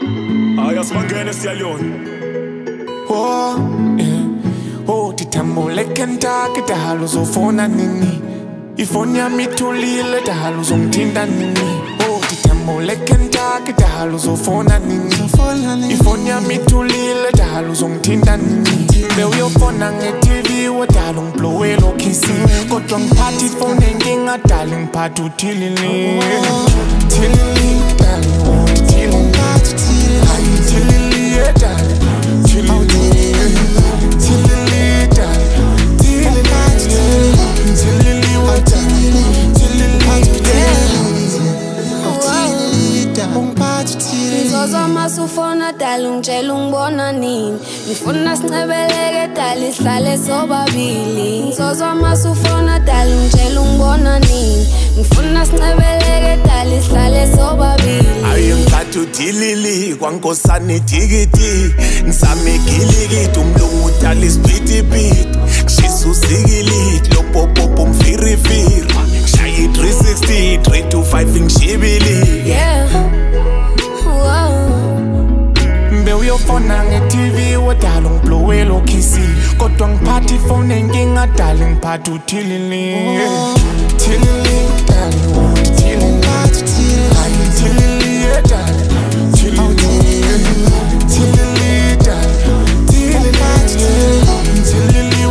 Aya sibangene siyalona. Oh, yeah. Oh, titambule Kentucky dahalo uzofona nini? Ifoni yami ithulile dahalo uzongithinta nini? Oh, titambule Kentucky dahalo uzofona nini? Ifoni yami ithulile dahalo uzongithinta nini? Bewuyofona nge-TV wadala ungiblowela okhisi kodwa ngiphatha ifoni enkinga dala ngiphatha uthilili. Thilili dala uthilili. Hayi thilili dala. Ngizoza masufona dala ungitshela ungibona nini ngifuna sincebeleke dala isihlale sobabili Ngizoza masufona dala ungitshela ungibona nini ngifuna sincebeleke dala isihlale sobabili Aye ngiphatha uthilili kwaNkosana itikiti ngisame igilikiti umlungu udala isiphithiphithi ngishisa usikiliti lo popopo mfirifiri ngishaya i-360 3 to 5 ngishibili Yeah. Bewuyofona nge-TV wadala ungiblowela okhisi kodwa ngiphatha ifoni enkinga dala ngiphatha uthilili. Thilili dala uthilili. Hayi thilili dala. Thilili dala. Thilili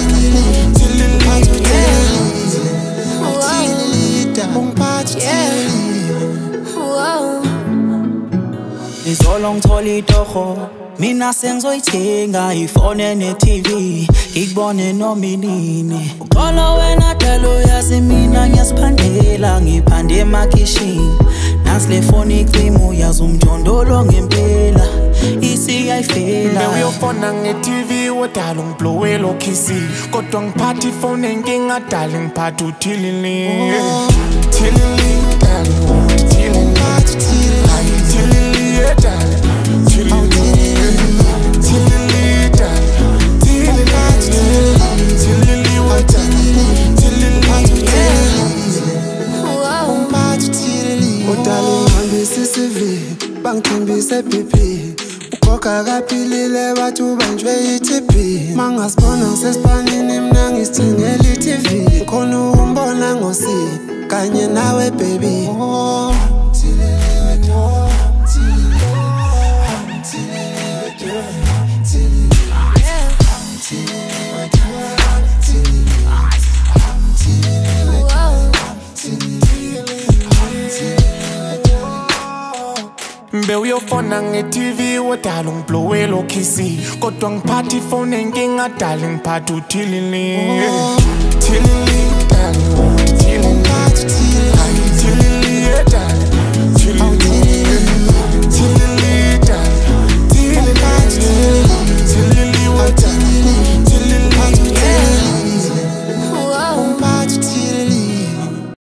Izolo ngithola itoho mina sengizoyithenga ifone ne-TV ngikubone noma inini uxola wena dala uyazi mina ngiyasiphandela ngiphande emakhishini nasi le foni icima uyazi umjondolo ngempela isiyayifela Bewuyofona nge-TV wadala ungiblowela okhisi kodwa ngiphatha ifoni enkinga dala ngiphatha uthilili. Thilili dala uthilili. Hayi thilili dala. Bangithimbise BP ukhokha kaphilile bathi ubanjwe i-TB mangasibona ngisespanini mina ngisithengela i-TV khona ukumbona ngosi kanye nawe baby Bewuyofona nge-TV wadala ungiblowela okhisi kodwa ngiphatha ifoni enkinga dala ngiphatha uthilili. Thilili dala.